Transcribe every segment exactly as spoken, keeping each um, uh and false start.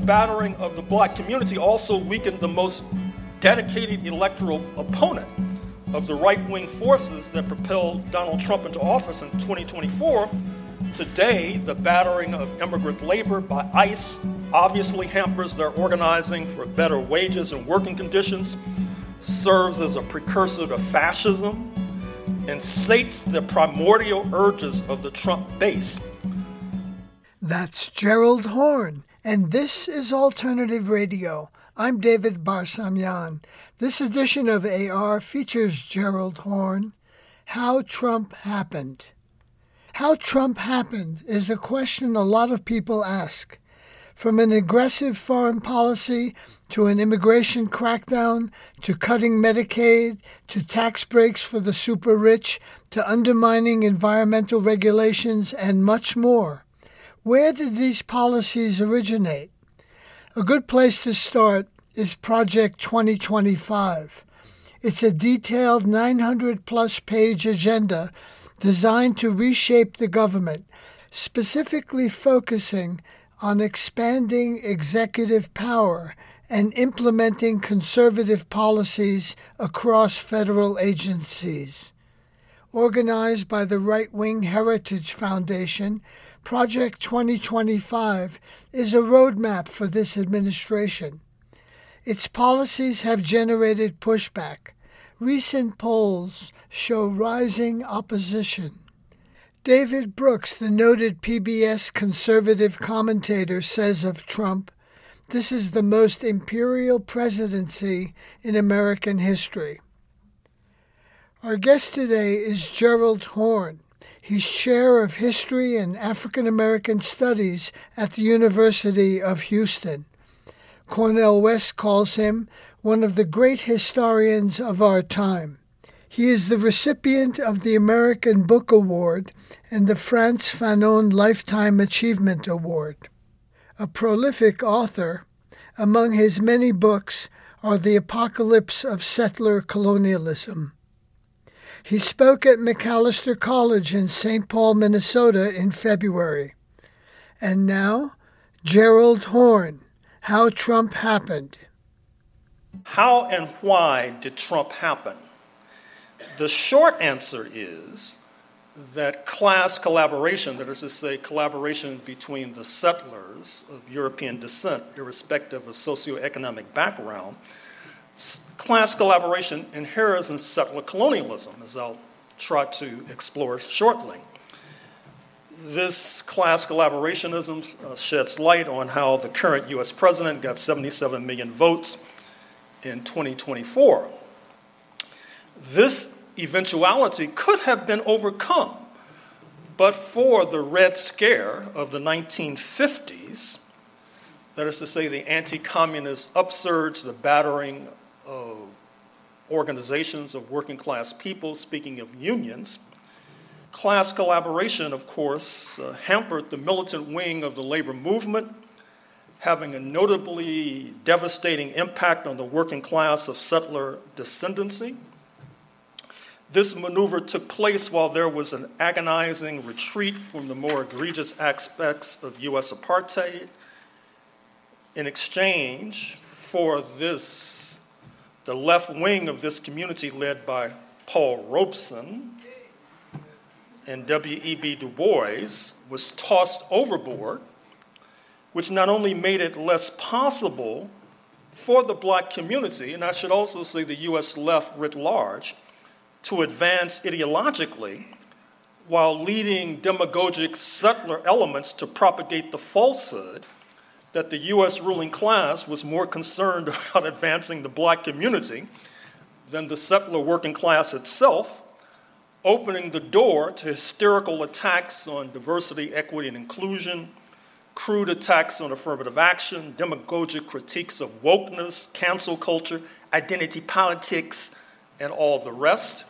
battering of the black community also weakened the most dedicated electoral opponent of the right-wing forces that propelled Donald Trump into office in twenty twenty-four. Today, the battering of immigrant labor by ICE obviously hampers their organizing for better wages and working conditions, serves as a precursor to fascism, and sates the primordial urges of the Trump base. That's Gerald Horne, and this is Alternative Radio. I'm David Barsamian. This edition of A R features Gerald Horne. How Trump Happened. How Trump happened is a question a lot of people ask. From an aggressive foreign policy to an immigration crackdown to cutting Medicaid to tax breaks for the super rich to undermining environmental regulations and much more. Where did these policies originate? A good place to start is Project twenty twenty-five. It's a detailed nine hundred plus page agenda designed to reshape the government, specifically focusing on expanding executive power and implementing conservative policies across federal agencies. Organized by the Right-Wing Heritage Foundation, Project twenty twenty-five is a roadmap for this administration. Its policies have generated pushback. Recent polls show rising opposition. David Brooks, the noted P B S conservative commentator, says of Trump, "This is the most imperial presidency in American history." Our guest today is Gerald Horne. He's chair of History and African American Studies at the University of Houston. Cornel West calls him one of the great historians of our time. He is the recipient of the American Book Award and the Frantz Fanon Lifetime Achievement Award. A prolific author, among his many books are The Apocalypse of Settler Colonialism. He spoke at Macalester College in Saint Paul, Minnesota in February. And now, Gerald Horne, How Trump Happened. How and why did Trump happen? The short answer is that class collaboration, that is to say, collaboration between the settlers of European descent, irrespective of socioeconomic background, class collaboration inheres in settler colonialism, as I'll try to explore shortly. This class collaborationism uh, sheds light on how the current U S president got seventy-seven million votes in twenty twenty-four. This eventuality could have been overcome, but for the Red Scare of the nineteen fifties, that is to say, the anti-communist upsurge, the battering of organizations of working class people, speaking of unions. Class collaboration, of course, uh, hampered the militant wing of the labor movement, having a notably devastating impact on the working class of settler descendancy. This maneuver took place while there was an agonizing retreat from the more egregious aspects of U S apartheid. In exchange for this, the left wing of this community, led by Paul Robeson and W E B Du Bois, was tossed overboard, which not only made it less possible for the black community, and I should also say the U S left writ large, to advance ideologically, while leading demagogic settler elements to propagate the falsehood that the U S ruling class was more concerned about advancing the black community than the settler working class itself, opening the door to hysterical attacks on diversity, equity, and inclusion, crude attacks on affirmative action, demagogic critiques of wokeness, cancel culture, identity politics, and all the rest.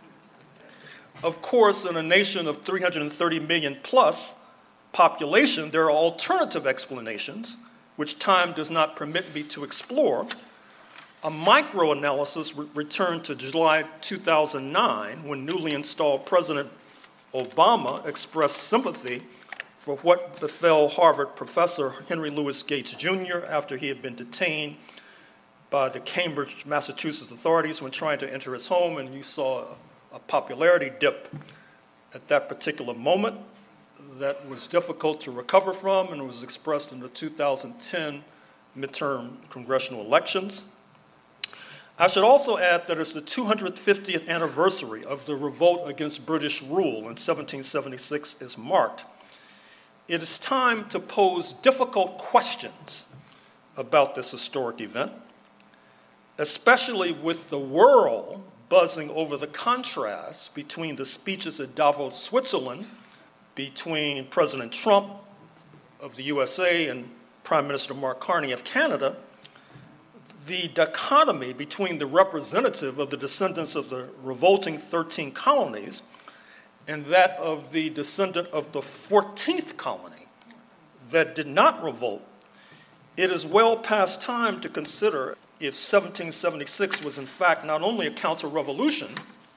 Of course, in a nation of three hundred thirty million plus population, there are alternative explanations, which time does not permit me to explore. A microanalysis re- returned to July two thousand nine, when newly installed President Obama expressed sympathy for what befell Harvard professor Henry Louis Gates Junior after he had been detained by the Cambridge, Massachusetts authorities when trying to enter his home, and you saw a popularity dip at that particular moment that was difficult to recover from, and was expressed in the two thousand ten midterm congressional elections. I should also add that as the two hundred fiftieth anniversary of the revolt against British rule in seventeen seventy-six is marked, it is time to pose difficult questions about this historic event, especially with the world buzzing over the contrast between the speeches at Davos, Switzerland, between President Trump of the U S A and Prime Minister Mark Carney of Canada, the dichotomy between the representative of the descendants of the revolting thirteen colonies and that of the descendant of the fourteenth colony that did not revolt. It is well past time to consider if seventeen seventy-six was in fact not only a counter-revolution,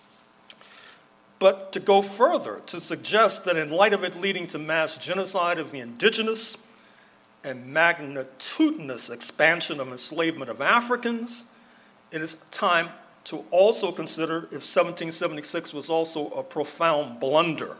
but to go further, to suggest that in light of it leading to mass genocide of the indigenous and magnitudinous expansion of enslavement of Africans, it is time to also consider if seventeen seventy-six was also a profound blunder.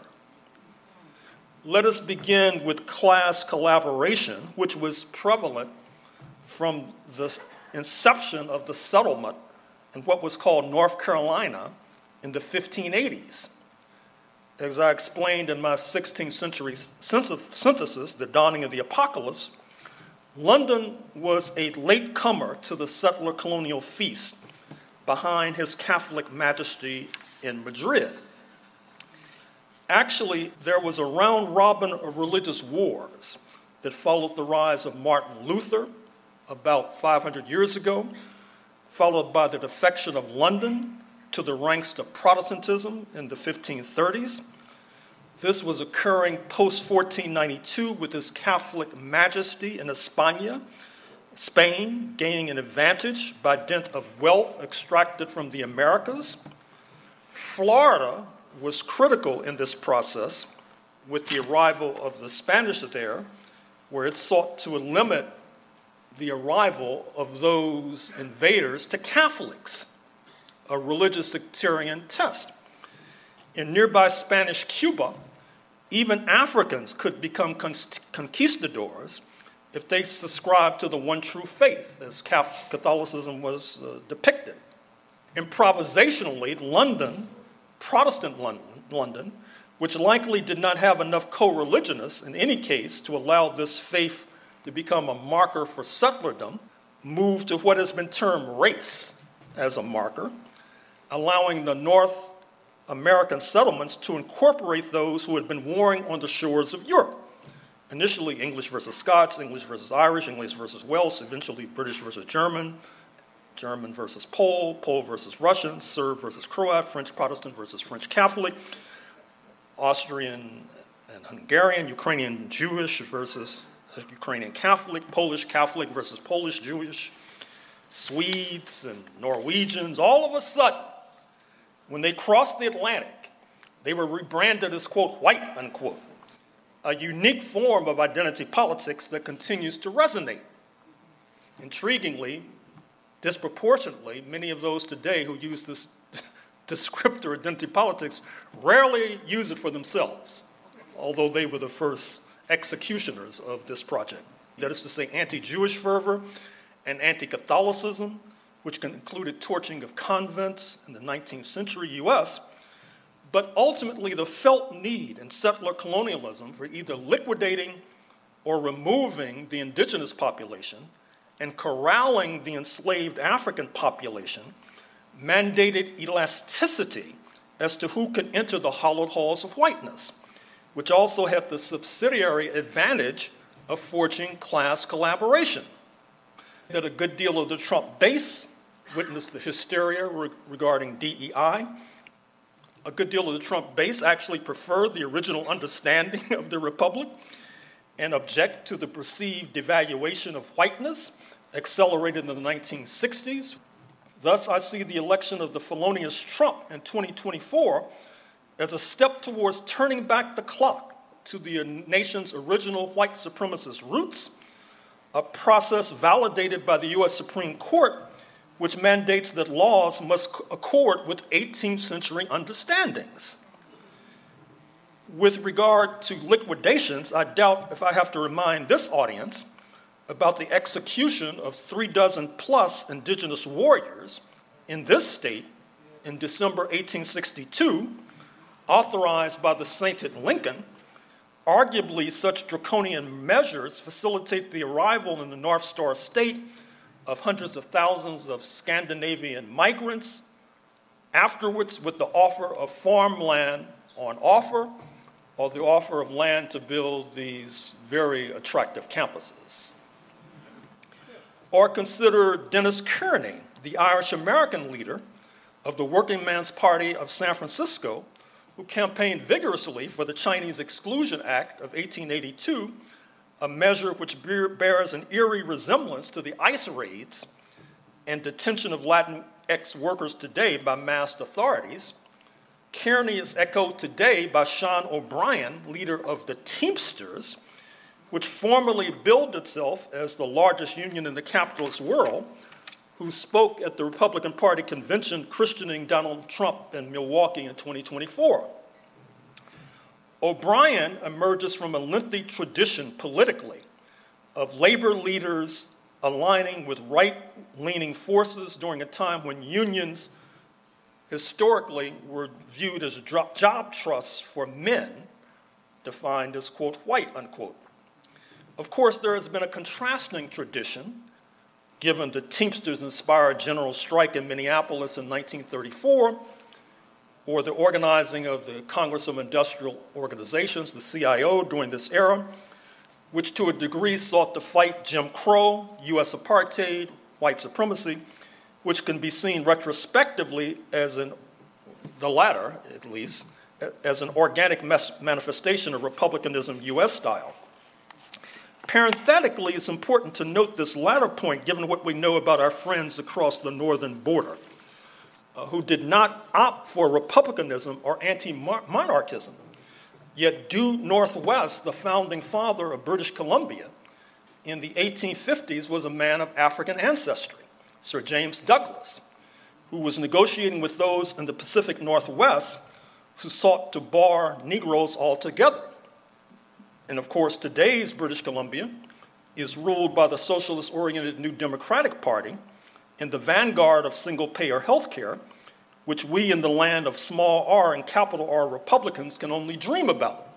Let us begin with class collaboration, which was prevalent from the inception of the settlement in what was called North Carolina in the fifteen eighties. As I explained in my sixteenth century synthesis, The Dawning of the Apocalypse, London was a latecomer to the settler colonial feast behind His Catholic Majesty in Madrid. Actually, there was a round robin of religious wars that followed the rise of Martin Luther about five hundred years ago, followed by the defection of London to the ranks of Protestantism in the fifteen thirties. This was occurring post fourteen ninety-two with His Catholic Majesty in España, Spain gaining an advantage by dint of wealth extracted from the Americas. Florida was critical in this process with the arrival of the Spanish there, where it sought to limit the arrival of those invaders to Catholics, a religious sectarian test. In nearby Spanish Cuba, even Africans could become conquistadors if they subscribed to the one true faith, as Catholicism was uh, depicted. Improvisationally, London, Protestant London, London, which likely did not have enough co-religionists in any case to allow this faith to become a marker for settlerdom, moved to what has been termed race as a marker, allowing the North American settlements to incorporate those who had been warring on the shores of Europe. Initially, English versus Scots, English versus Irish, English versus Welsh, eventually British versus German, German versus Pole, Pole versus Russian, Serb versus Croat, French Protestant versus French Catholic, Austrian and Hungarian, Ukrainian Jewish versus Ukrainian Catholic, Polish Catholic versus Polish Jewish, Swedes and Norwegians. All of a sudden, when they crossed the Atlantic, they were rebranded as, quote, white, unquote, a unique form of identity politics that continues to resonate. Intriguingly, disproportionately, many of those today who use this descriptor, identity politics, rarely use it for themselves, although they were the first executioners of this project. That is to say, anti-Jewish fervor and anti-Catholicism, which included torching of convents in the nineteenth century U S, but ultimately the felt need in settler colonialism for either liquidating or removing the indigenous population and corralling the enslaved African population mandated elasticity as to who could enter the hallowed halls of whiteness, which also had the subsidiary advantage of forging class collaboration. That a good deal of the Trump base witnessed the hysteria re- regarding D E I. A good deal of the Trump base actually preferred the original understanding of the Republic and object to the perceived devaluation of whiteness accelerated in the nineteen sixties. Thus, I see the election of the felonious Trump in twenty twenty-four as a step towards turning back the clock to the nation's original white supremacist roots, a process validated by the U S Supreme Court, which mandates that laws must accord with eighteenth century understandings. With regard to liquidations, I doubt if I have to remind this audience about the execution of three dozen plus indigenous warriors in this state in December eighteen sixty-two, authorized by the sainted Lincoln. Arguably, such draconian measures facilitate the arrival in the North Star State of hundreds of thousands of Scandinavian migrants, afterwards with the offer of farmland on offer, or the offer of land to build these very attractive campuses. Or consider Dennis Kearney, the Irish-American leader of the Working Man's Party of San Francisco, who campaigned vigorously for the Chinese Exclusion Act of eighteen eighty-two, a measure which bears an eerie resemblance to the ICE raids and detention of Latinx workers today by masked authorities. Kearney is echoed today by Sean O'Brien, leader of the Teamsters, which formerly billed itself as the largest union in the capitalist world, who spoke at the Republican Party convention christening Donald Trump in Milwaukee in twenty twenty-four. O'Brien emerges from a lengthy tradition politically of labor leaders aligning with right-leaning forces during a time when unions historically were viewed as job trusts for men, defined as, quote, white, unquote. Of course, there has been a contrasting tradition, given the Teamsters-inspired general strike in Minneapolis in nineteen thirty-four, or the organizing of the Congress of Industrial Organizations, the C I O, during this era, which to a degree sought to fight Jim Crow, U S apartheid, white supremacy, which can be seen retrospectively as an, the latter at least, as an organic manifestation of republicanism U S style. Parenthetically, it's important to note this latter point given what we know about our friends across the northern border, uh, who did not opt for republicanism or anti-monarchism, yet due northwest, the founding father of British Columbia in the eighteen fifties was a man of African ancestry, Sir James Douglas, who was negotiating with those in the Pacific Northwest who sought to bar Negroes altogether. And of course, today's British Columbia is ruled by the socialist-oriented New Democratic Party in the vanguard of single-payer health care, which we in the land of small r and capital R Republicans can only dream about.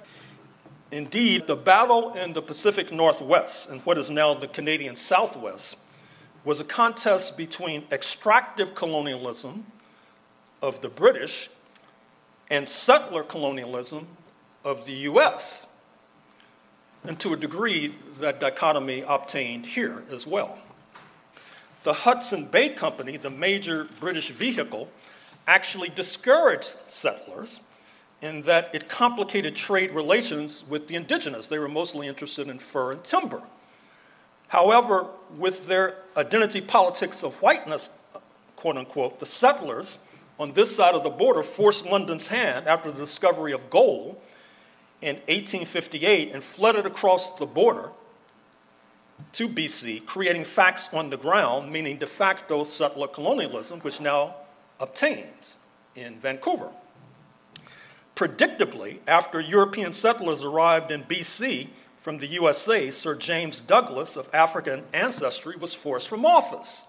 Indeed, the battle in the Pacific Northwest and what is now the Canadian Southwest was a contest between extractive colonialism of the British and settler colonialism of the U S, and to a degree, that dichotomy obtained here as well. The Hudson Bay Company, the major British vehicle, actually discouraged settlers in that it complicated trade relations with the indigenous. They were mostly interested in fur and timber. However, with their identity politics of whiteness, quote unquote, the settlers on this side of the border forced London's hand after the discovery of gold in eighteen fifty-eight and flooded across the border to B C, creating facts on the ground, meaning de facto settler colonialism, which now obtains in Vancouver. Predictably, after European settlers arrived in B C from the U S A, Sir James Douglas of African ancestry was forced from office.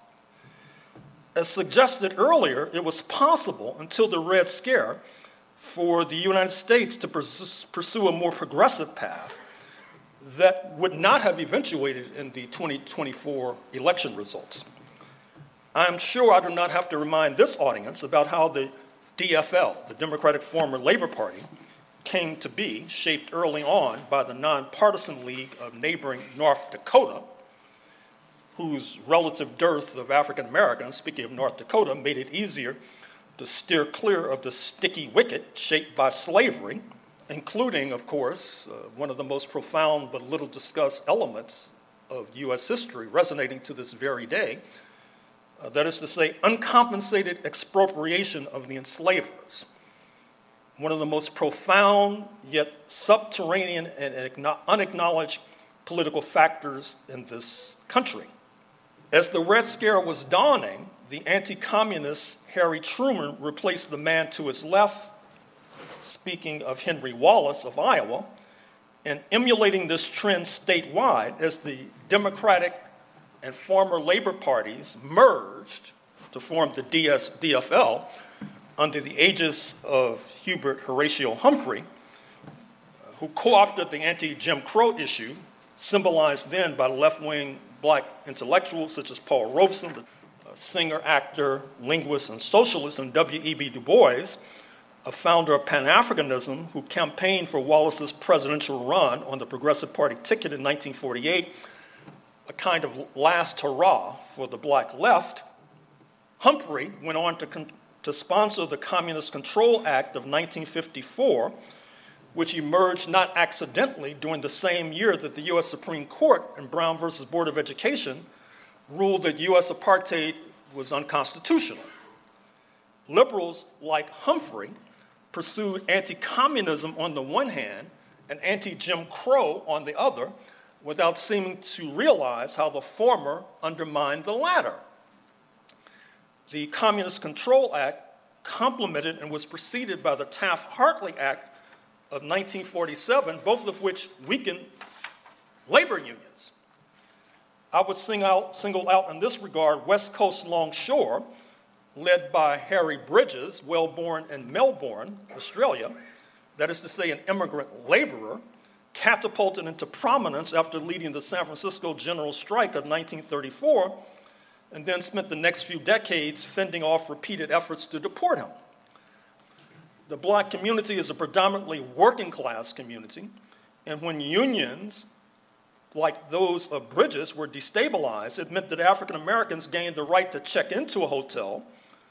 As suggested earlier, it was possible until the Red Scare for the United States to pursue a more progressive path that would not have eventuated in the twenty twenty-four election results. I'm sure I do not have to remind this audience about how the D F L, the Democratic Former Labor Party, came to be, shaped early on by the nonpartisan league of neighboring North Dakota, whose relative dearth of African Americans, speaking of North Dakota, made it easier to steer clear of the sticky wicket shaped by slavery, including, of course, uh, one of the most profound but little discussed elements of U S history resonating to this very day, uh, that is to say, uncompensated expropriation of the enslavers. one of the most profound yet subterranean and unacknowledged political factors in this country. As the Red Scare was dawning, the anti-communist Harry Truman replaced the man to his left, speaking of Henry Wallace of Iowa, and emulating this trend statewide as the Democratic and former Labor parties merged to form the D S D F L under the aegis of Hubert Horatio Humphrey, who co-opted the anti-Jim Crow issue, symbolized then by left-wing black intellectuals such as Paul Robeson, the singer, actor, linguist, and socialist, and W E B Du Bois, a founder of Pan-Africanism, who campaigned for Wallace's presidential run on the Progressive Party ticket in nineteen forty-eight, a kind of last hurrah for the black left. Humphrey went on to, con- to sponsor the Communist Control Act of nineteen fifty-four, which emerged not accidentally during the same year that the U S Supreme Court in Brown versus Board of Education ruled that U S apartheid was unconstitutional. Liberals like Humphrey pursued anti-communism on the one hand and anti-Jim Crow on the other, without seeming to realize how the former undermined the latter. The Communist Control Act complemented and was preceded by the Taft-Hartley Act of nineteen forty-seven, both of which weakened labor unions. I would sing out, single out in this regard West Coast Longshore, led by Harry Bridges, well born in Melbourne, Australia, that is to say an immigrant laborer, catapulted into prominence after leading the San Francisco General Strike of nineteen thirty-four, and then spent the next few decades fending off repeated efforts to deport him. The black community is a predominantly working class community, and when unions like those of Bridges were destabilized, it meant that African Americans gained the right to check into a hotel,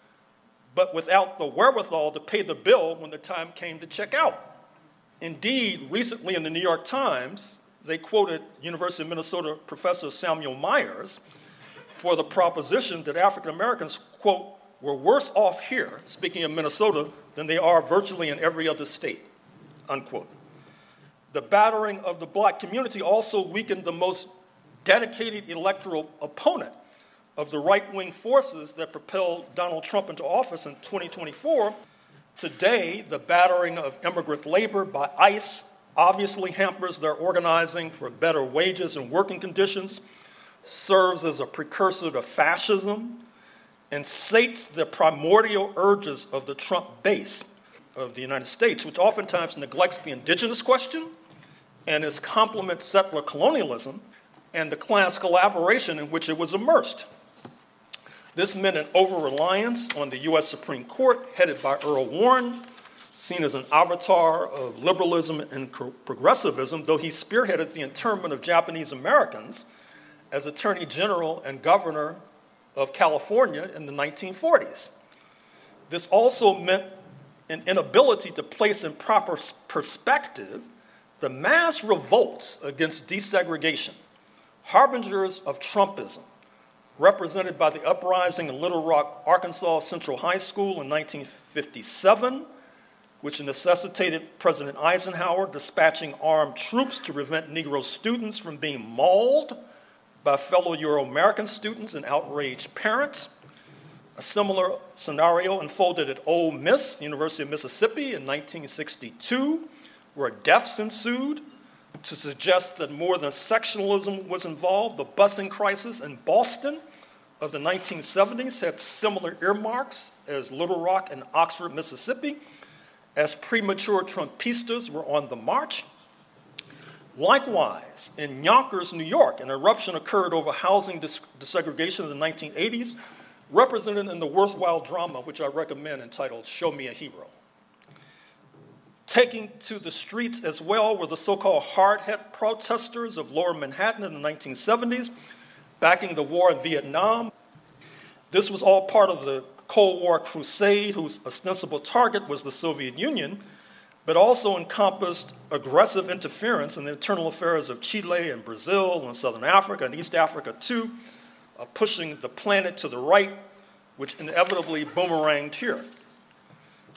but without the wherewithal to pay the bill when the time came to check out. Indeed, recently in the New York Times, they quoted University of Minnesota professor Samuel Myers for the proposition that African Americans, quote, were worse off here, speaking of Minnesota, than they are virtually in every other state, unquote. The battering of the black community also weakened the most dedicated electoral opponent of the right-wing forces that propelled Donald Trump into office in twenty twenty-four. Today, the battering of immigrant labor by ICE obviously hampers their organizing for better wages and working conditions, serves as a precursor to fascism, and sates the primordial urges of the Trump base of the United States, which oftentimes neglects the indigenous question and its complement settler colonialism and the class collaboration in which it was immersed. This meant an over-reliance on the U S Supreme Court, headed by Earl Warren, seen as an avatar of liberalism and progressivism, though he spearheaded the internment of Japanese Americans as Attorney General and Governor of California in the nineteen forties. This also meant an inability to place in proper perspective the mass revolts against desegregation, harbingers of Trumpism, represented by the uprising in Little Rock, Arkansas Central High School in nineteen fifty-seven, which necessitated President Eisenhower dispatching armed troops to prevent Negro students from being mauled by fellow Euro-American students and outraged parents. A similar scenario unfolded at Ole Miss, University of Mississippi, in nineteen sixty-two, where deaths ensued. To suggest that more than sectionalism was involved, the busing crisis in Boston of the nineteen seventies had similar earmarks as Little Rock and Oxford, Mississippi, as premature Trumpistas were on the march. Likewise, in Yonkers, New York, an eruption occurred over housing dis- desegregation in the nineteen eighties, represented in the worthwhile drama, which I recommend, entitled Show Me a Hero. Taking to the streets as well were the so-called hard-hat protesters of Lower Manhattan in the nineteen seventies, backing the war in Vietnam. This was all part of the Cold War crusade, whose ostensible target was the Soviet Union, but also encompassed aggressive interference in the internal affairs of Chile and Brazil and Southern Africa and East Africa too, uh, pushing the planet to the right, which inevitably boomeranged here.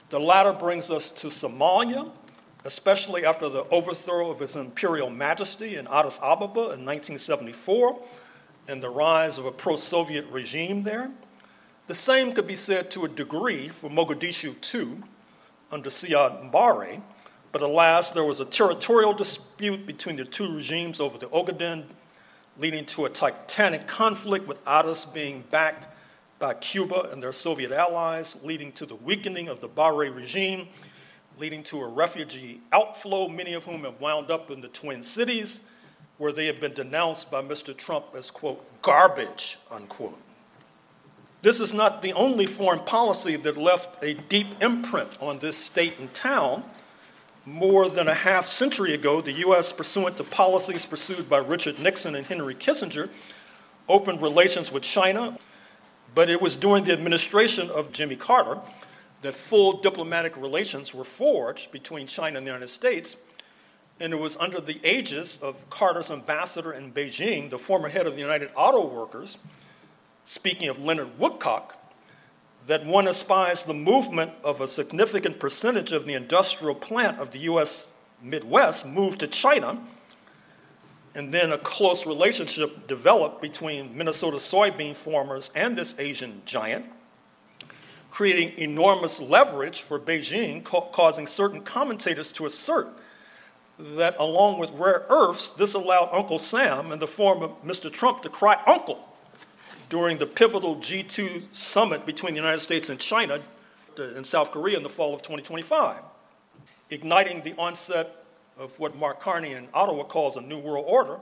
The latter brings us to Somalia, especially after the overthrow of His Imperial Majesty in Addis Ababa in nineteen seventy-four and the rise of a pro-Soviet regime there. The same could be said to a degree for Mogadishu too, under Siad Barre, but alas, there was a territorial dispute between the two regimes over the Ogaden, leading to a titanic conflict with Addis being backed by Cuba and their Soviet allies, leading to the weakening of the Barre regime, leading to a refugee outflow, many of whom have wound up in the Twin Cities, where they have been denounced by Mister Trump as, quote, garbage, unquote. This is not the only foreign policy that left a deep imprint on this state and town. More than a half century ago, the U S, pursuant to policies pursued by Richard Nixon and Henry Kissinger, opened relations with China, but it was during the administration of Jimmy Carter that full diplomatic relations were forged between China and the United States, and it was under the aegis of Carter's ambassador in Beijing, the former head of the United Auto Workers, speaking of Leonard Woodcock, that one espies the movement of a significant percentage of the industrial plant of the U S Midwest moved to China, and then a close relationship developed between Minnesota soybean farmers and this Asian giant, creating enormous leverage for Beijing, ca- causing certain commentators to assert that along with rare earths, this allowed Uncle Sam in the form of Mister Trump to cry uncle during the pivotal G two summit between the United States and China in South Korea in the fall of twenty twenty-five, igniting the onset of what Mark Carney in Ottawa calls a New World Order.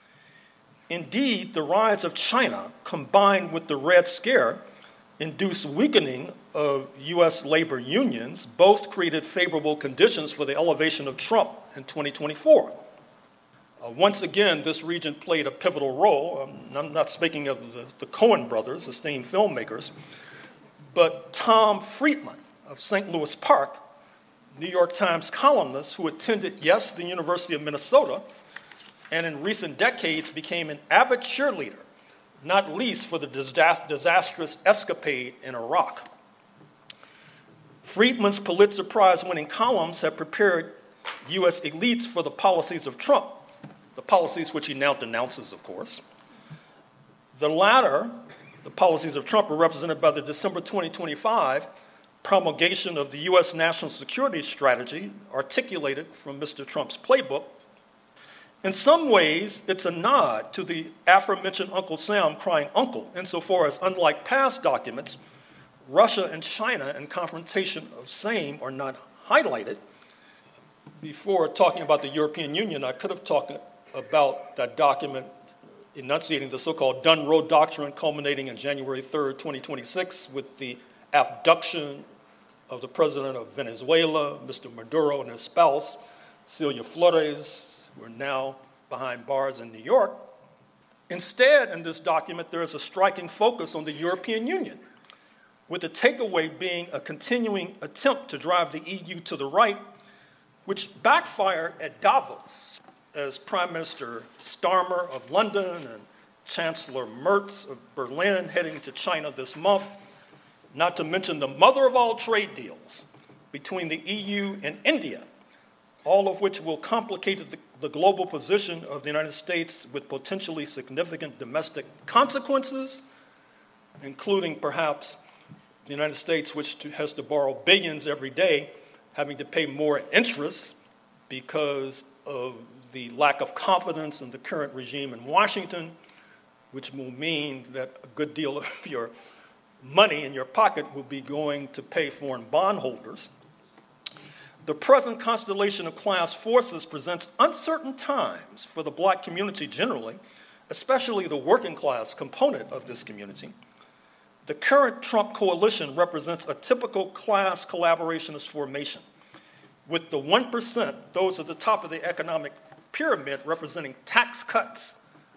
Indeed, the rise of China, combined with the Red Scare, induced weakening of U S labor unions. Both created favorable conditions for the elevation of Trump in twenty twenty-four. Uh, once again, this region played a pivotal role. Um, I'm not speaking of the, the Coen brothers, esteemed filmmakers, but Tom Friedman of Saint Louis Park, New York Times columnist who attended, yes, the University of Minnesota, and in recent decades became an avid cheerleader, not least for the disastrous escapade in Iraq. Friedman's Pulitzer Prize-winning columns have prepared U S elites for the policies of Trump, the policies which he now denounces, of course. The latter, the policies of Trump, are represented by the December twenty twenty-five promulgation of the U S national security strategy articulated from Mister Trump's playbook. In some ways, it's a nod to the aforementioned Uncle Sam crying uncle, insofar as, unlike past documents, Russia and China in confrontation of same are not highlighted. Before talking about the European Union, I could have talked about that document enunciating the so-called Dunn-Road Doctrine, culminating on January third, twenty twenty-six, with the abduction of the president of Venezuela, Mister Maduro, and his spouse, Celia Flores, who are now behind bars in New York. Instead, in this document, there is a striking focus on the European Union, with the takeaway being a continuing attempt to drive the E U to the right, which backfired at Davos, as Prime Minister Starmer of London and Chancellor Merz of Berlin heading to China this month, not to mention the mother of all trade deals between the E U and India, all of which will complicate the, the global position of the United States with potentially significant domestic consequences, including perhaps the United States, which has to borrow billions every day, having to pay more interest because of the lack of confidence in the current regime in Washington, which will mean that a good deal of your money in your pocket will be going to pay foreign bondholders. The present constellation of class forces presents uncertain times for the black community generally, especially the working class component of this community. The current Trump coalition represents a typical class collaborationist formation, with the one percent, those at the top of the economic pyramid, representing tax cuts,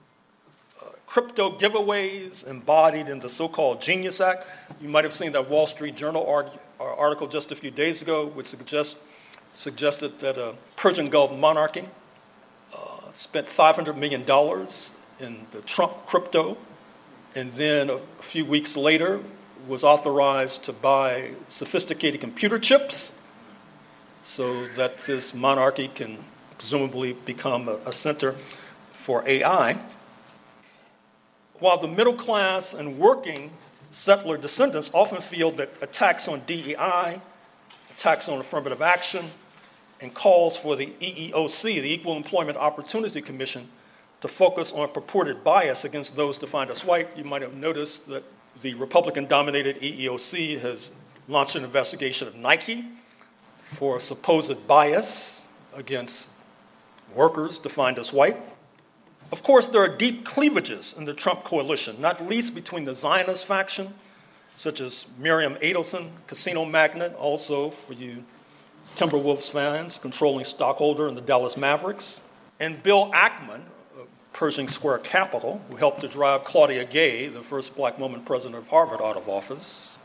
uh, crypto giveaways embodied in the so-called Genius Act. You might have seen that Wall Street Journal arg- article just a few days ago, which suggest, suggested that a Persian Gulf monarchy uh, spent five hundred million dollars in the Trump crypto, and then a few weeks later was authorized to buy sophisticated computer chips so that this monarchy can presumably become a, a center for A I. While the middle class and working settler descendants often feel that attacks on D E I, attacks on affirmative action, and calls for the E E O C, the Equal Employment Opportunity Commission, to focus on purported bias against those defined as white. You might have noticed that the Republican-dominated E E O C has launched an investigation of Nike for supposed bias against workers defined as white. Of course, there are deep cleavages in the Trump coalition, not least between the Zionist faction, such as Miriam Adelson, casino magnate, also for you Timberwolves fans, controlling stockholder in the Dallas Mavericks, and Bill Ackman, of Pershing Square Capital, who helped to drive Claudia Gay, the first black woman president of Harvard, out of office,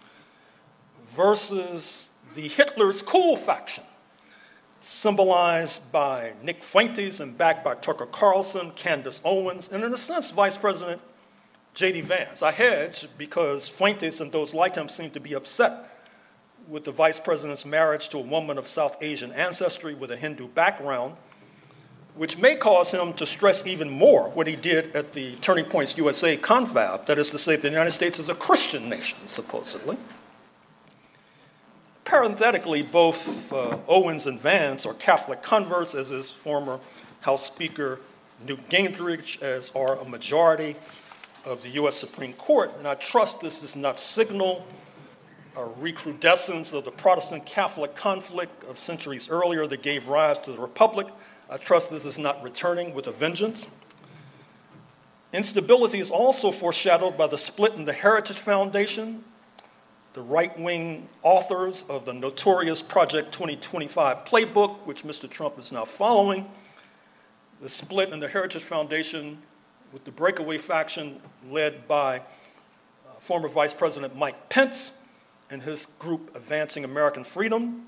versus the Hitler's cool faction, symbolized by Nick Fuentes and backed by Tucker Carlson, Candace Owens, and in a sense, Vice President J D Vance. I hedge because Fuentes and those like him seem to be upset with the vice president's marriage to a woman of South Asian ancestry with a Hindu background, which may cause him to stress even more what he did at the Turning Points U S A confab, that is to say, the United States is a Christian nation, supposedly. Parenthetically, both uh, Owens and Vance are Catholic converts, as is former House Speaker Newt Gingrich, as are a majority of the U S Supreme Court. And I trust this does not signal a recrudescence of the Protestant-Catholic conflict of centuries earlier that gave rise to the Republic. I trust this is not returning with a vengeance. Instability is also foreshadowed by the split in the Heritage Foundation. The right-wing authors of the notorious Project twenty twenty-five playbook, which Mister Trump is now following, the split in the Heritage Foundation with the breakaway faction led by uh, former Vice President Mike Pence and his group Advancing American Freedom.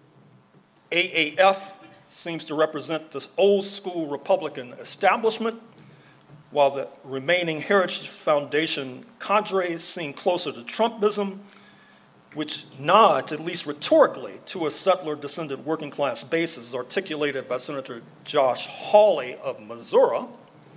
A A F seems to represent this old-school Republican establishment, while the remaining Heritage Foundation cadres seem closer to Trumpism, which nods, at least rhetorically, to a settler-descendant working-class base as articulated by Senator Josh Hawley of Missouri.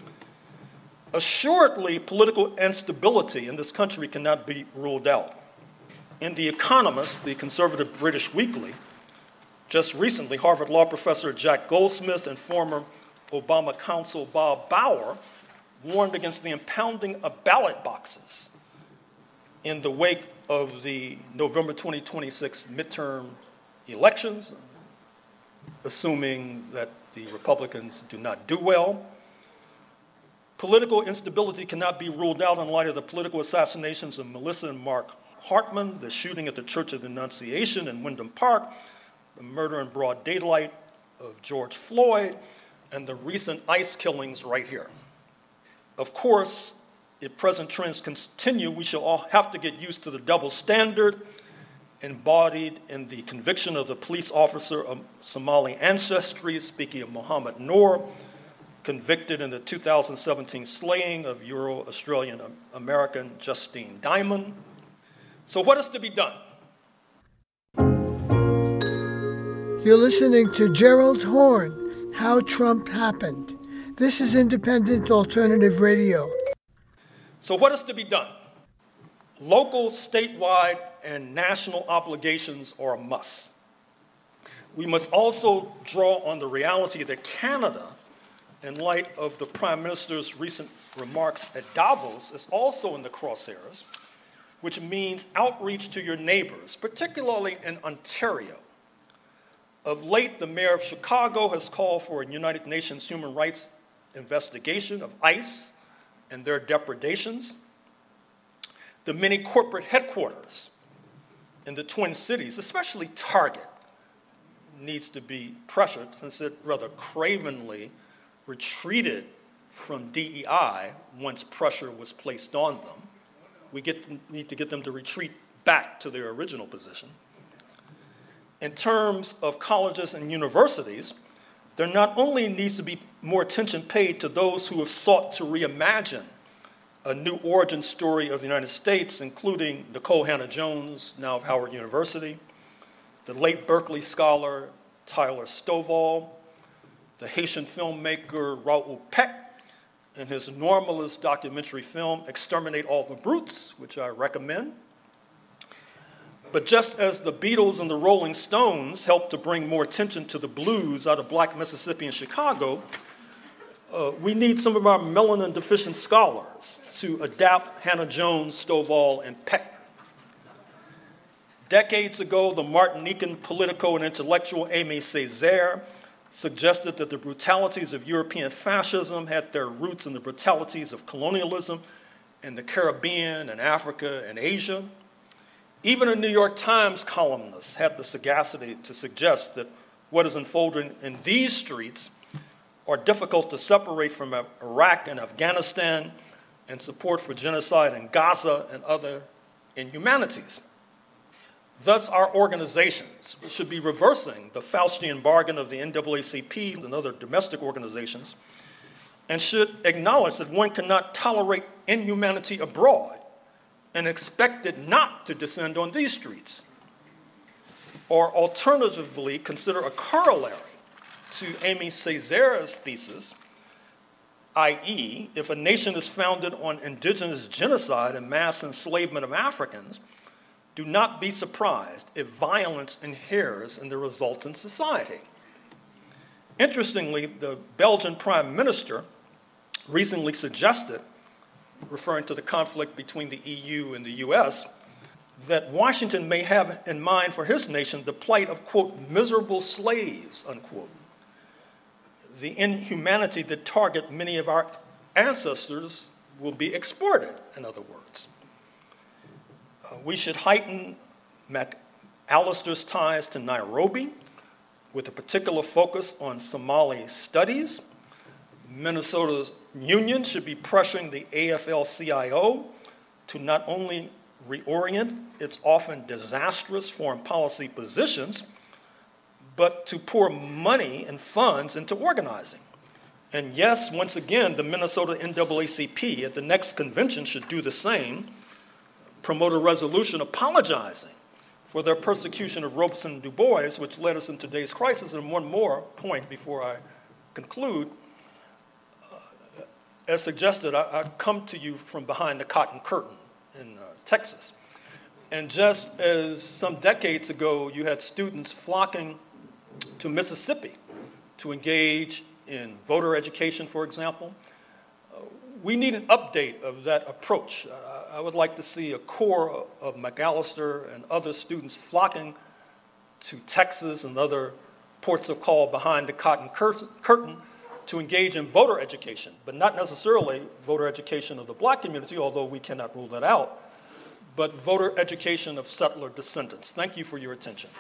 Assuredly, political instability in this country cannot be ruled out. In The Economist, the conservative British weekly, just recently, Harvard Law professor Jack Goldsmith and former Obama counsel Bob Bauer warned against the impounding of ballot boxes in the wake of the November twenty twenty-six midterm elections, assuming that the Republicans do not do well. Political instability cannot be ruled out in light of the political assassinations of Melissa and Mark Hartman, the shooting at the Church of the Annunciation in Wyndham Park, the murder in broad daylight of George Floyd, and the recent ICE killings right here. Of course, if present trends continue, we shall all have to get used to the double standard embodied in the conviction of the police officer of Somali ancestry, speaking of Mohammed Noor, convicted in the two thousand seventeen slaying of Euro-Australian American Justine Diamond. So what is to be done? You're listening to Gerald Horne, How Trump Happened. This is Independent Alternative Radio. So what is to be done? Local, statewide, and national obligations are a must. We must also draw on the reality that Canada, in light of the Prime Minister's recent remarks at Davos, is also in the crosshairs, which means outreach to your neighbors, particularly in Ontario. Of late, the mayor of Chicago has called for a United Nations human rights investigation of ICE and their depredations. The many corporate headquarters in the Twin Cities, especially Target, needs to be pressured since it rather cravenly retreated from D E I once pressure was placed on them. We get, need to get them to retreat back to their original position. In terms of colleges and universities, there not only needs to be more attention paid to those who have sought to reimagine a new origin story of the United States, including Nicole Hannah-Jones, now of Howard University, the late Berkeley scholar Tyler Stovall, the Haitian filmmaker Raoul Peck, in his normalist documentary film, Exterminate All the Brutes, which I recommend. But just as the Beatles and the Rolling Stones helped to bring more attention to the blues out of Black Mississippi and Chicago, uh, we need some of our melanin-deficient scholars to adapt Hannah-Jones, Stovall, and Peck. Decades ago, the Martinican politico and intellectual Aimé Césaire suggested that the brutalities of European fascism had their roots in the brutalities of colonialism in the Caribbean and Africa and Asia. Even a New York Times columnist had the sagacity to suggest that what is unfolding in these streets are difficult to separate from Iraq and Afghanistan and support for genocide in Gaza and other inhumanities. Thus, our organizations should be reversing the Faustian bargain of the N double A C P and other domestic organizations and should acknowledge that one cannot tolerate inhumanity abroad and expect it not to descend on these streets. Or alternatively, consider a corollary to Aimé Césaire's thesis, that is, if a nation is founded on indigenous genocide and mass enslavement of Africans, do not be surprised if violence inheres in the resultant society. Interestingly, the Belgian Prime Minister recently suggested, referring to the conflict between the E U and the U S, that Washington may have in mind for his nation the plight of, quote, miserable slaves, unquote. The inhumanity that target many of our ancestors will be exported, in other words. Uh, we should heighten McAllister's ties to Nairobi with a particular focus on Somali studies. Minnesota's union should be pressuring the A F L C I O to not only reorient its often disastrous foreign policy positions, but to pour money and funds into organizing. And yes, once again, the Minnesota N double A C P at the next convention should do the same, promote a resolution apologizing for their persecution of Robeson and Du Bois, which led us in today's crisis. And one more point before I conclude. Uh, as suggested, I, I come to you from behind the Cotton Curtain in uh, Texas. And just as some decades ago, you had students flocking to Mississippi to engage in voter education, for example, uh, we need an update of that approach. Uh, I would like to see a core of McAllister and other students flocking to Texas and other ports of call behind the Cotton Curtain to engage in voter education, but not necessarily voter education of the black community, although we cannot rule that out, but voter education of settler descendants. Thank you for your attention.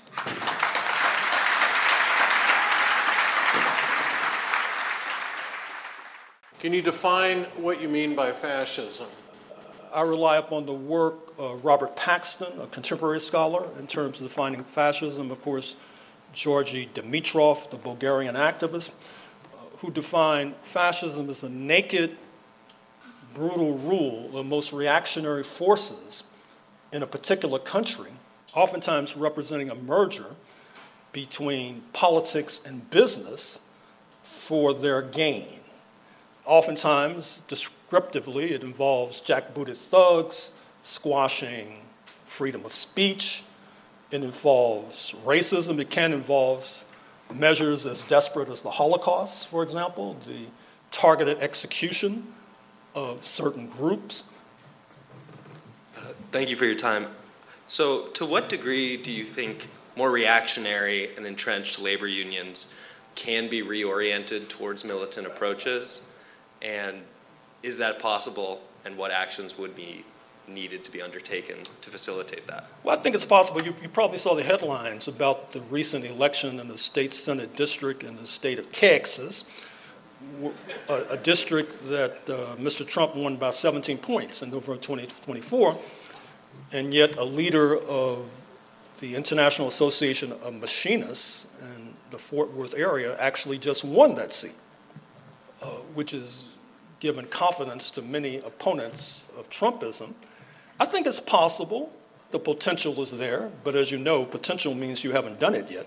Can you define what you mean by fascism? I rely upon the work of Robert Paxton, a contemporary scholar, in terms of defining fascism. Of course, Georgy Dimitrov, the Bulgarian activist, uh, who defined fascism as a naked, brutal rule of most reactionary forces in a particular country, oftentimes representing a merger between politics and business for their gain. Oftentimes, descriptively, it involves jackbooted thugs squashing freedom of speech. It involves racism. It can involve measures as desperate as the Holocaust, for example, the targeted execution of certain groups. Uh, thank you for your time. So, to what degree do you think more reactionary and entrenched labor unions can be reoriented towards militant approaches? And is that possible, and what actions would be needed to be undertaken to facilitate that? Well, I think it's possible. You, you probably saw the headlines about the recent election in the state Senate district in the state of Texas, a, a district that uh, Mister Trump won by seventeen points in November twenty twenty-four, and yet a leader of the International Association of Machinists in the Fort Worth area actually just won that seat, uh, which is given confidence to many opponents of Trumpism. I think it's possible. The potential is there, but as you know, potential means you haven't done it yet.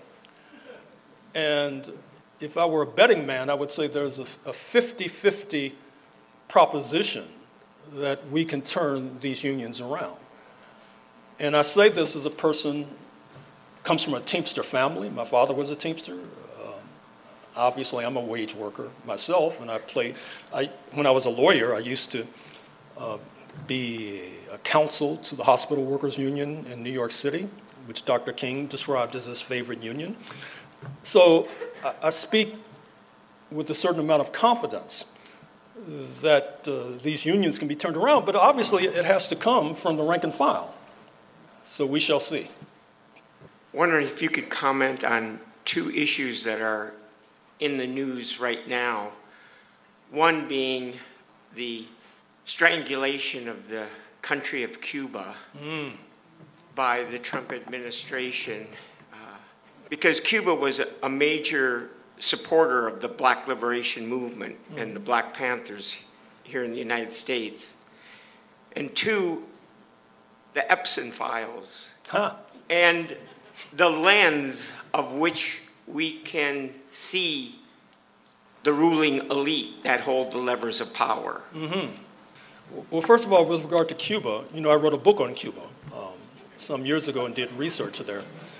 And if I were a betting man, I would say there's a fifty-fifty proposition that we can turn these unions around. And I say this as a person comes from a Teamster family. My father was a Teamster. Uh, obviously, I'm a wage worker myself, and I played. I, when I was a lawyer, I used to uh, be a counsel to the Hospital Workers Union in New York City, which Doctor King described as his favorite union. So I, I speak with a certain amount of confidence that uh, these unions can be turned around, but obviously it has to come from the rank and file. So we shall see. Wondering if you could comment on two issues that are in the news right now. One being the strangulation of the country of Cuba mm. by the Trump administration, uh, because Cuba was a major supporter of the Black Liberation Movement mm. and the Black Panthers here in the United States. And two, the Epstein files. Huh. And the lens of which we can see the ruling elite that hold the levers of power. Mm-hmm. Well, first of all, with regard to Cuba, you know, I wrote a book on Cuba um, some years ago and did research there.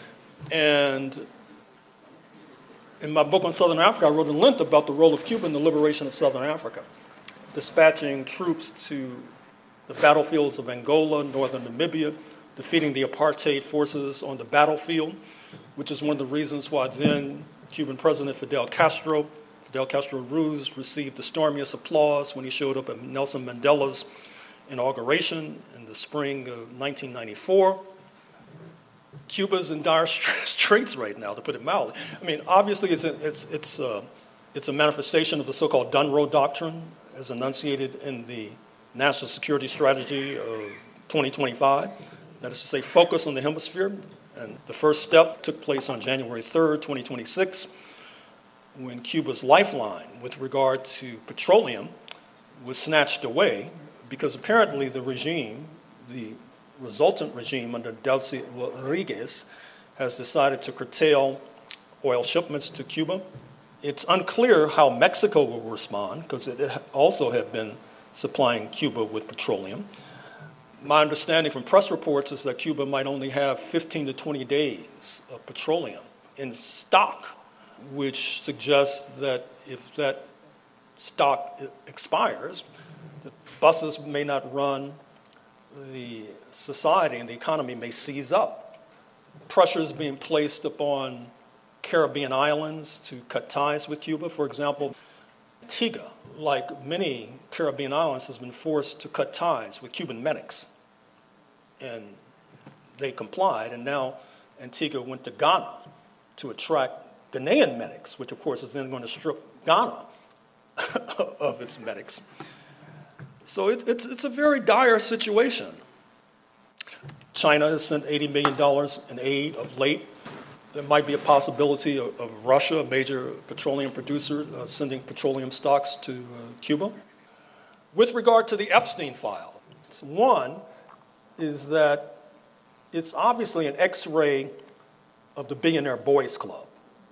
And in my book on Southern Africa, I wrote in length about the role of Cuba in the liberation of Southern Africa, dispatching troops to the battlefields of Angola, northern Namibia, defeating the apartheid forces on the battlefield, which is one of the reasons why then Cuban President Fidel Castro, Fidel Castro Ruz, received the stormiest applause when he showed up at Nelson Mandela's inauguration in the spring of nineteen ninety-four. Cuba's in dire straits right now, to put it mildly. I mean, obviously it's a, it's, it's, a, it's a manifestation of the so-called Dunroe Doctrine as enunciated in the National Security Strategy of twenty twenty-five. That is to say, focus on the hemisphere. And the first step took place on January third, twenty twenty-six, when Cuba's lifeline with regard to petroleum was snatched away because apparently the regime, the resultant regime under Delcy Rodriguez, has decided to curtail oil shipments to Cuba. It's unclear how Mexico will respond because it also had been supplying Cuba with petroleum. My understanding from press reports is that Cuba might only have fifteen to twenty days of petroleum in stock, which suggests that if that stock expires, the buses may not run, the society and the economy may seize up. Pressure is being placed upon Caribbean islands to cut ties with Cuba. For example, Antigua, like many Caribbean islands, has been forced to cut ties with Cuban medics. And they complied, and now Antigua went to Ghana to attract Ghanaian medics, which of course is then going to strip Ghana of its medics. So it, it's, it's a very dire situation. China has sent eighty million dollars in aid of late. There might be a possibility of, of Russia, a major petroleum producer, uh, sending petroleum stocks to uh, Cuba. With regard to the Epstein file, one is that it's obviously an X-ray of the billionaire boys club.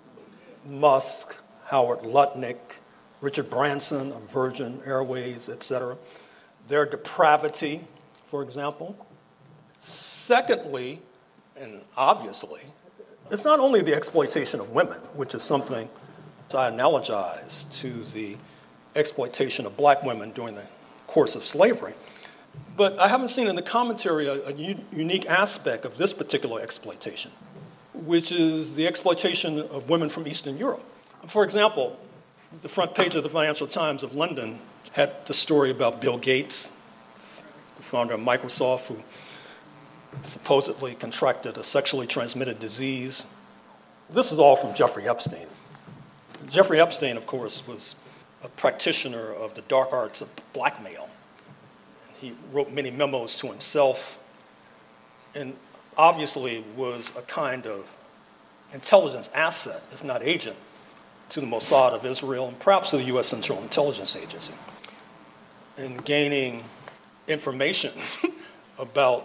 Musk, Howard Lutnick, Richard Branson of Virgin Airways, et cetera. Their depravity, for example. Secondly, and obviously, it's not only the exploitation of women, which is something I analogize to the exploitation of black women during the course of slavery. But I haven't seen in the commentary a, a u- unique aspect of this particular exploitation, which is the exploitation of women from Eastern Europe. For example, the front page of the Financial Times of London had the story about Bill Gates, the founder of Microsoft, who supposedly contracted a sexually transmitted disease. This is all from Jeffrey Epstein. Jeffrey Epstein, of course, was a practitioner of the dark arts of blackmail. He wrote many memos to himself and obviously was a kind of intelligence asset, if not agent, to the Mossad of Israel and perhaps to the U S Central Intelligence Agency. in gaining information about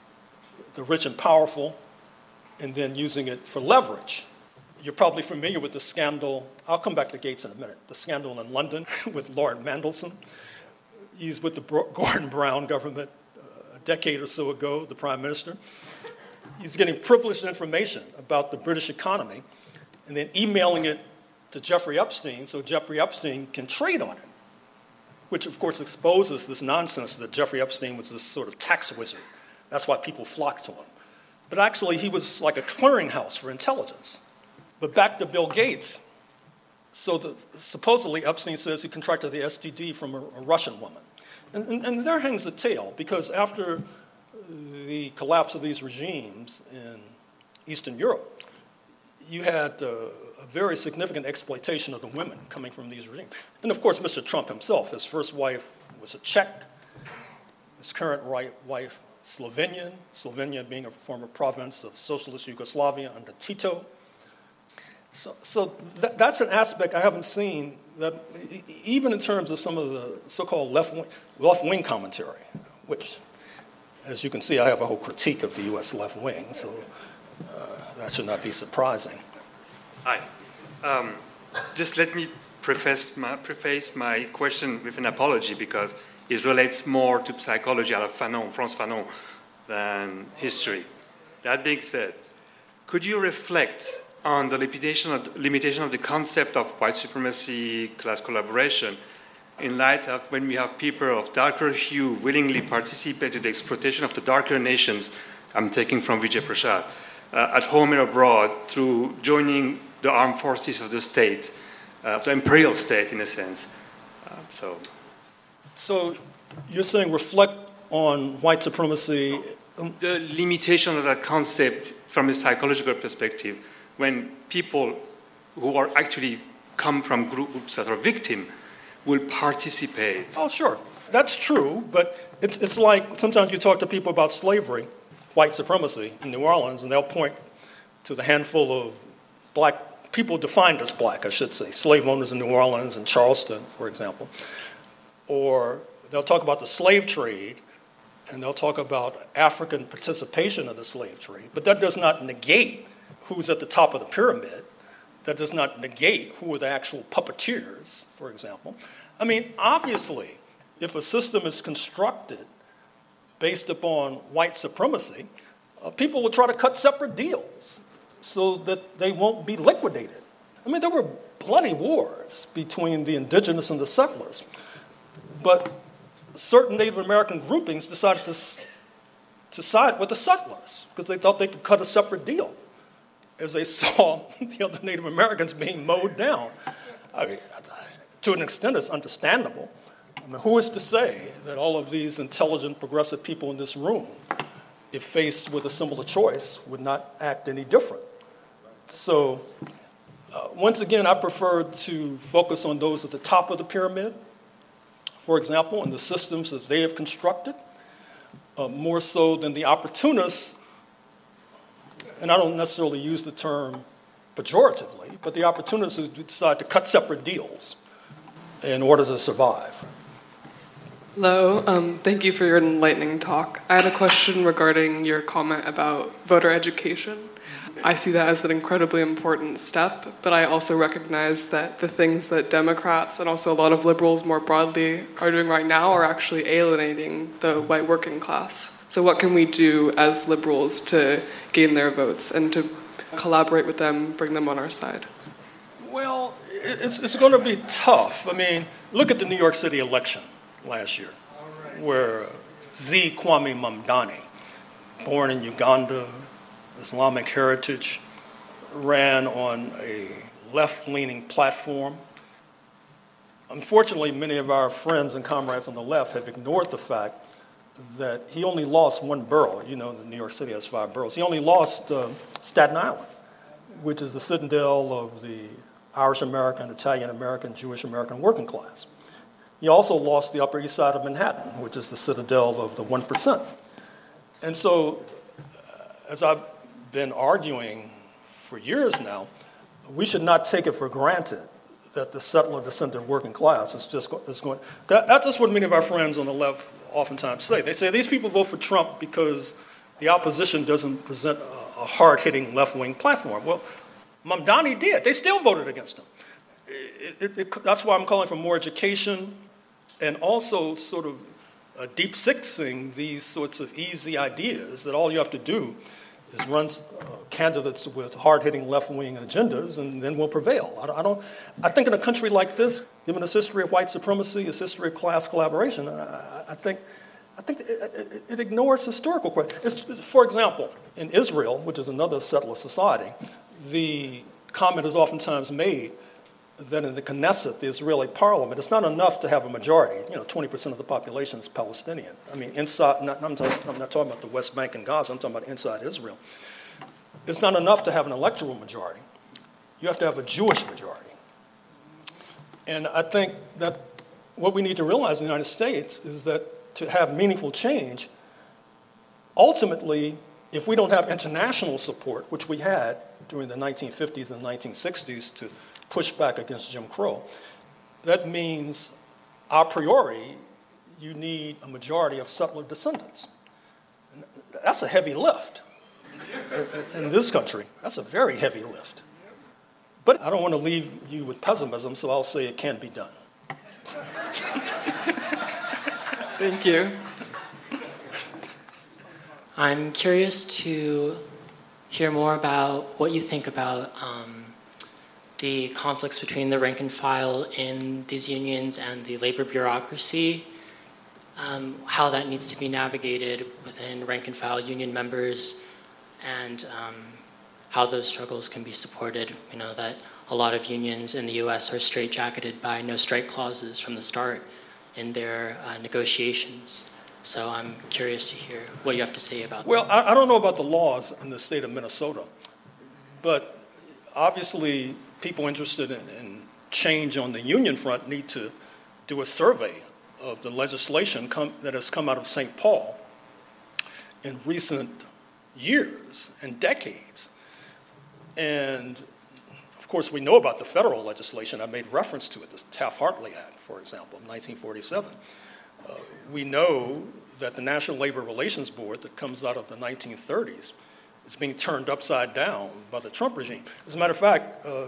the rich and powerful and then using it for leverage. You're probably familiar with the scandal. I'll come back to Gates in a minute. The scandal in London with Lord Mandelson. He's with the Gordon Brown government uh, a decade or so ago, the prime minister. He's getting privileged information about the British economy and then emailing it to Jeffrey Epstein so Jeffrey Epstein can trade on it, which of course exposes this nonsense that Jeffrey Epstein was this sort of tax wizard. That's why people flocked to him. But actually, he was like a clearinghouse for intelligence. But back to Bill Gates. So the, supposedly Epstein says he contracted the S T D from a, a Russian woman. And, and, and there hangs a tale, because after the collapse of these regimes in Eastern Europe, you had uh, a very significant exploitation of the women coming from these regimes. And of course, Mister Trump himself, his first wife was a Czech, his current right wife, Slovenian, Slovenia being a former province of socialist Yugoslavia under Tito. So, so that, that's an aspect I haven't seen, that even in terms of some of the so-called left-wing, left-wing commentary, which, as you can see, I have a whole critique of the U S left wing, so uh, that should not be surprising. Hi. Um, just let me preface my, preface my question with an apology, because it relates more to psychology out of Fanon, Frantz Fanon, than history. That being said, could you reflect on the limitation of, limitation of the concept of white supremacy, class collaboration, in light of when we have people of darker hue willingly participate in the exploitation of the darker nations, I'm taking from Vijay Prashad, uh, at home and abroad, through joining the armed forces of the state, uh, of the imperial state in a sense. Uh, so, so you're saying reflect on white supremacy? The limitation of that concept from a psychological perspective, when people who are actually come from groups that are victim will participate. Oh, sure. That's true, but it's, it's like sometimes you talk to people about slavery, white supremacy in New Orleans, and they'll point to the handful of black people defined as black, I should say, slave owners in New Orleans and Charleston, for example. Or they'll talk about the slave trade, and they'll talk about African participation in the slave trade, but that does not negate who's at the top of the pyramid. That does not negate who are the actual puppeteers, for example. I mean, obviously, if a system is constructed based upon white supremacy, uh, people will try to cut separate deals so that they won't be liquidated. I mean, there were bloody wars between the indigenous and the settlers, but certain Native American groupings decided to, to side with the settlers because they thought they could cut a separate deal, as they saw the other Native Americans being mowed down. I mean, to an extent, it's understandable. I mean, who is to say that all of these intelligent, progressive people in this room, if faced with a similar choice, would not act any different? So, uh, once again, I prefer to focus on those at the top of the pyramid, for example, and the systems that they have constructed, uh, more so than the opportunists. And I don't necessarily use the term pejoratively, but the opportunists who decide to cut separate deals in order to survive. Hello, um, thank you for your enlightening talk. I had a question regarding your comment about voter education. I see that as an incredibly important step, but I also recognize that the things that Democrats and also a lot of liberals more broadly are doing right now are actually alienating the white working class. So what can we do as liberals to gain their votes and to collaborate with them, bring them on our side? Well, it's, it's going to be tough. I mean, look at the New York City election last year, where Z. Kwame Mamdani, born in Uganda, Islamic heritage, ran on a left-leaning platform. Unfortunately, many of our friends and comrades on the left have ignored the fact that he only lost one borough. You know, New York City has five boroughs. He only lost uh, Staten Island, which is the citadel of the Irish-American, Italian-American, Jewish-American working class. He also lost the Upper East Side of Manhattan, which is the citadel of the one percent. And so, uh, as I've been arguing for years now, we should not take it for granted that the settler descendant working class is just go, is going. That, that's just what many of our friends on the left oftentimes say. They say these people vote for Trump because the opposition doesn't present a, a hard-hitting left-wing platform. Well, Mamdani did. They still voted against him. It, it, it, that's why I'm calling for more education and also sort of uh, deep-sixing these sorts of easy ideas that all you have to do is run uh, candidates with hard-hitting left-wing agendas, and then we'll prevail. I, I don't. I think in a country like this, given its history of white supremacy, its history of class collaboration, I, I think, I think it, it, it ignores historical questions. For example, in Israel, which is another settler society, the comment is oftentimes made that in the Knesset, the Israeli parliament, it's not enough to have a majority. You know, twenty percent of the population is Palestinian. I mean, inside, not, I'm, talking, I'm not talking about the West Bank and Gaza, I'm talking about inside Israel. It's not enough to have an electoral majority. You have to have a Jewish majority. And I think that what we need to realize in the United States is that to have meaningful change, ultimately, if we don't have international support, which we had during the nineteen fifties and nineteen sixties to push back against Jim Crow, that means a priori you need a majority of settler descendants. And that's a heavy lift in this country. That's a very heavy lift. But I don't want to leave you with pessimism, so I'll say it can be done. Thank you. I'm curious to hear more about what you think about um, the conflicts between the rank and file in these unions and the labor bureaucracy, um, how that needs to be navigated within rank and file union members, and um, how those struggles can be supported. We know that a lot of unions in the U S are straitjacketed by no strike clauses from the start in their uh, negotiations. So I'm curious to hear what you have to say about well, that. Well, I, I don't know about the laws in the state of Minnesota, but obviously people interested in, in change on the union front need to do a survey of the legislation come, that has come out of Saint Paul in recent years and decades. And of course, we know about the federal legislation. I made reference to it, the Taft-Hartley Act, for example, nineteen forty-seven. Uh, we know that the National Labor Relations Board that comes out of the nineteen thirties is being turned upside down by the Trump regime. As a matter of fact, uh,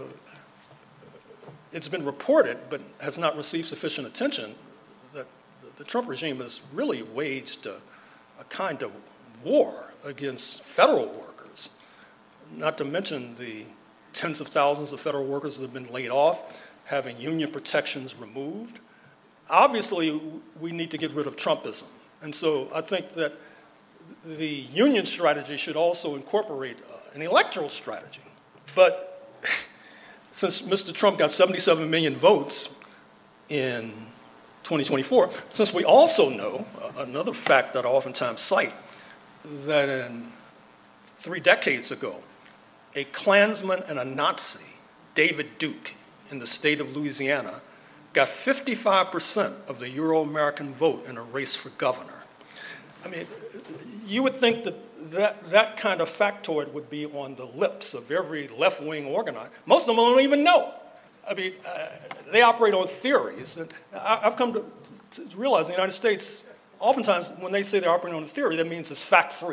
it's been reported, but has not received sufficient attention, that the Trump regime has really waged a, a kind of war against federal workers, not to mention the tens of thousands of federal workers that have been laid off, having union protections removed. Obviously, we need to get rid of Trumpism. And so I think that the union strategy should also incorporate uh, an electoral strategy. But since Mister Trump got seventy-seven million votes in twenty twenty-four, since we also know, uh, another fact that I oftentimes cite, that in three decades ago, a Klansman and a Nazi, David Duke, in the state of Louisiana, got fifty-five percent of the Euro-American vote in a race for governor. I mean, you would think that that, that kind of factoid would be on the lips of every left-wing organizer. Most of them don't even know. I mean, uh, they operate on theories. And I, I've come to, to realize in the United States, oftentimes when they say they're operating on a theory, that means it's fact-free.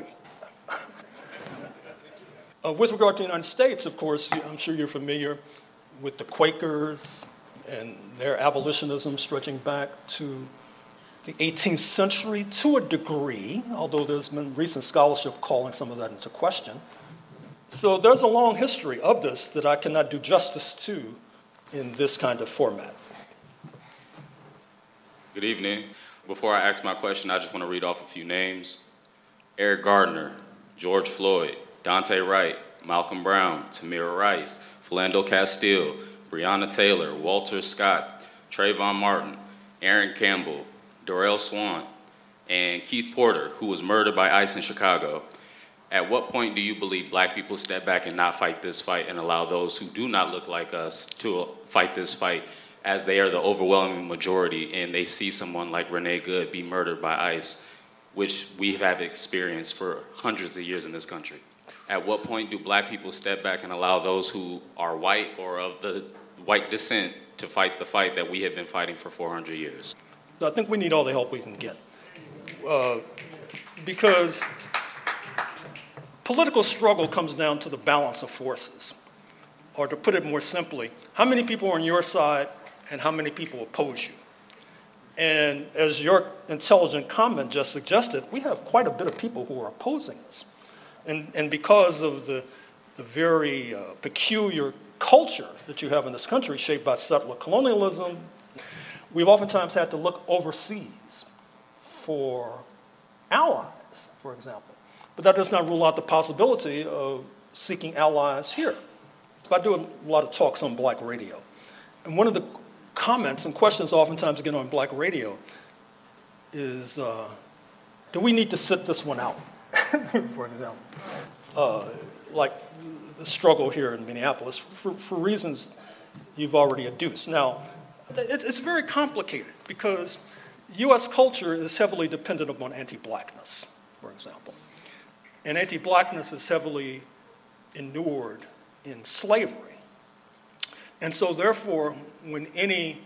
uh, with regard to the United States, of course, I'm sure you're familiar with the Quakers and their abolitionism stretching back to the eighteenth century to a degree, although there's been recent scholarship calling some of that into question. So there's a long history of this that I cannot do justice to in this kind of format. Good evening. Before I ask my question, I just want to read off a few names. Eric Gardner, George Floyd, Dante Wright, Malcolm Brown, Tamir Rice, Philando Castile, Breonna Taylor, Walter Scott, Trayvon Martin, Aaron Campbell, Dorrell Swan, and Keith Porter, who was murdered by ICE in Chicago. At what point do you believe black people step back and not fight this fight and allow those who do not look like us to fight this fight, as they are the overwhelming majority and they see someone like Renee Good be murdered by ICE, which we have experienced for hundreds of years in this country? At what point do black people step back and allow those who are white or of the white descent to fight the fight that we have been fighting for four hundred years? I think we need all the help we can get. Uh, because political struggle comes down to the balance of forces. Or to put it more simply, how many people are on your side and how many people oppose you? And as your intelligent comment just suggested, we have quite a bit of people who are opposing us. And, and because of the, the very uh, peculiar culture that you have in this country, shaped by settler colonialism, we've oftentimes had to look overseas for allies, for example. But that does not rule out the possibility of seeking allies here. I do a lot of talks on black radio. And one of the comments and questions oftentimes I get on black radio is, uh, do we need to sit this one out, for example? Uh, like the struggle here in Minneapolis, for, for reasons you've already adduced. Now, it, it's very complicated because U S culture is heavily dependent upon anti-blackness, for example. And anti-blackness is heavily inured in slavery. And so therefore, when any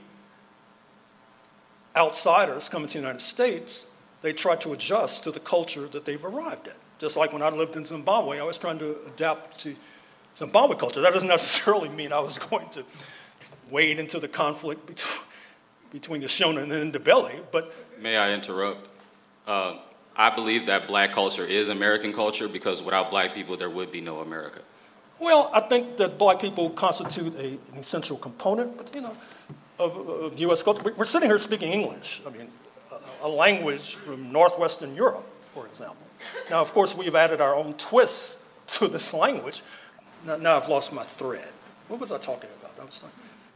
outsiders come into the United States, they try to adjust to the culture that they've arrived at. Just like when I lived in Zimbabwe, I was trying to adapt to Zimbabwe culture. That doesn't necessarily mean I was going to wade into the conflict between, between the Shona and the Ndebele, but... May I interrupt? Uh, I believe that black culture is American culture because without black people, there would be no America. Well, I think that black people constitute a, an essential component, but, you know, of, of U S culture. We're sitting here speaking English, I mean, a, a language from Northwestern Europe, for example. Now, of course, we've added our own twists to this language. Now, now I've lost my thread. What was I talking about? I was talking...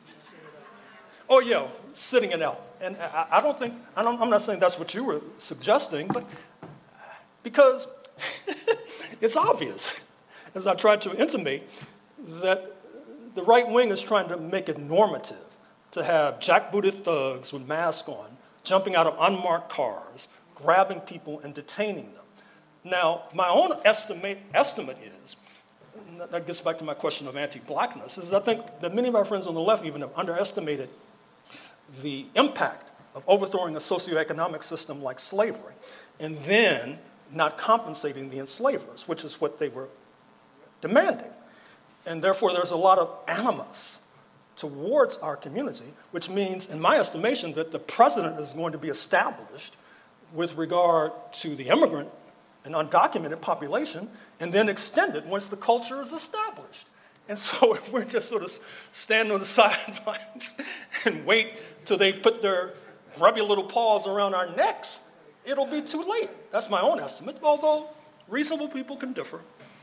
Oh, yeah, sitting it out. And I, I don't think, I don't, I'm not saying that's what you were suggesting, but because it's obvious, as I tried to intimate, that the right wing is trying to make it normative to have jackbooted thugs with masks on, jumping out of unmarked cars, grabbing people and detaining them. Now, my own estimate, estimate is, and that gets back to my question of anti-blackness, is I think that many of our friends on the left even have underestimated the impact of overthrowing a socioeconomic system like slavery and then not compensating the enslavers, which is what they were demanding. And therefore, there's a lot of animus towards our community, which means, in my estimation, that the precedent is going to be established with regard to the immigrant and undocumented population, and then extended once the culture is established. And so if we're just sort of stand on the sidelines and wait till they put their grubby little paws around our necks, it'll be too late. That's my own estimate, although reasonable people can differ.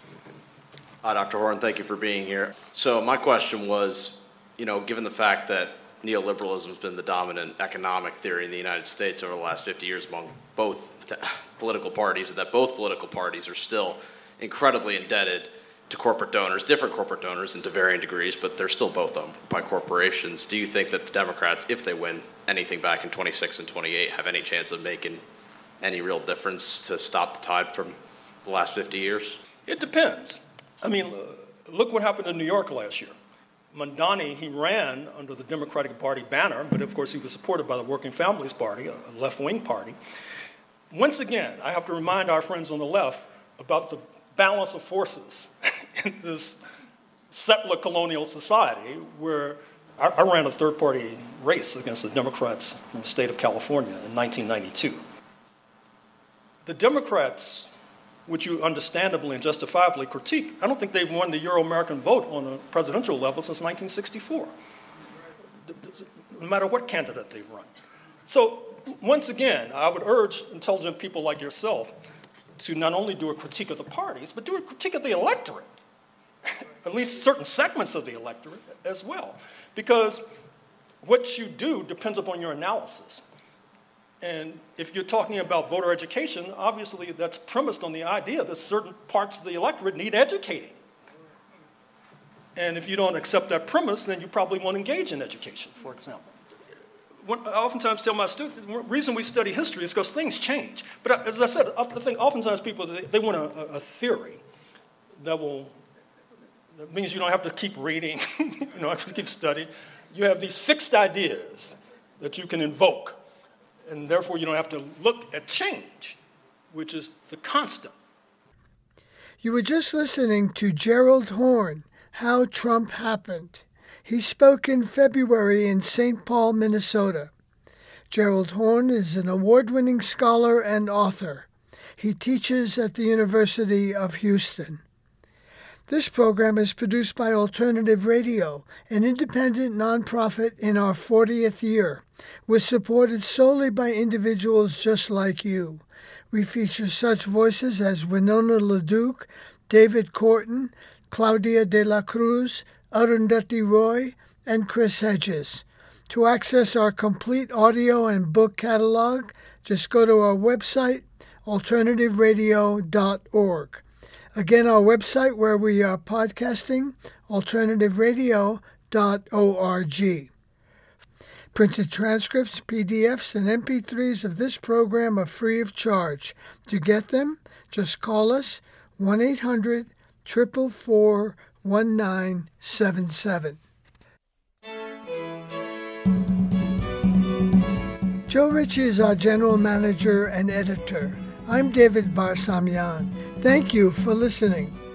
Hi, Doctor Horn, thank you for being here. So my question was, you know, given the fact that neoliberalism has been the dominant economic theory in the United States over the last fifty years among both t- political parties, and that both political parties are still incredibly indebted to corporate donors, different corporate donors and to varying degrees, but they're still both owned by corporations. Do you think that the Democrats, if they win anything back in twenty-six and twenty-eight, have any chance of making any real difference to stop the tide from the last fifty years? It depends. I mean, look what happened in New York last year. Mamdani, he ran under the Democratic Party banner, but of course he was supported by the Working Families Party, a left-wing party. Once again, I have to remind our friends on the left about the balance of forces in this settler colonial society where I, I ran a third-party race against the Democrats from the state of California in nineteen ninety-two. The Democrats, which you understandably and justifiably critique, I don't think they've won the Euro-American vote on a presidential level since nineteen sixty-four, no matter what candidate they've run. So once again, I would urge intelligent people like yourself to not only do a critique of the parties, but do a critique of the electorate, at least certain segments of the electorate as well, because what you do depends upon your analysis. And if you're talking about voter education, obviously that's premised on the idea that certain parts of the electorate need educating. And if you don't accept that premise, then you probably won't engage in education, for example. When I oftentimes tell my students, the reason we study history is because things change. But as I said, I think oftentimes people, they, they want a, a theory that will, that means you don't have to keep reading, you don't have to keep studying. you have these fixed ideas that you can invoke, and therefore you don't have to look at change, which is the constant. You were just listening to Gerald Horne, How Trump Happened. He spoke in February in Saint Paul, Minnesota. Gerald Horne is an award-winning scholar and author. He teaches at the University of Houston. This program is produced by Alternative Radio, an independent nonprofit in our fortieth year. We're supported solely by individuals just like you. We feature such voices as Winona LaDuke, David Corton, Claudia de la Cruz, Arundhati Roy, and Chris Hedges. To access our complete audio and book catalog, just go to our website, alternative radio dot org. Again, our website where we are podcasting, alternative radio dot org. Printed transcripts, P D Fs, and M P threes of this program are free of charge. To get them, just call us one eight hundred, four four four, one nine seven seven. Joe Ritchie is our general manager and editor. I'm David Barsamian. Thank you for listening.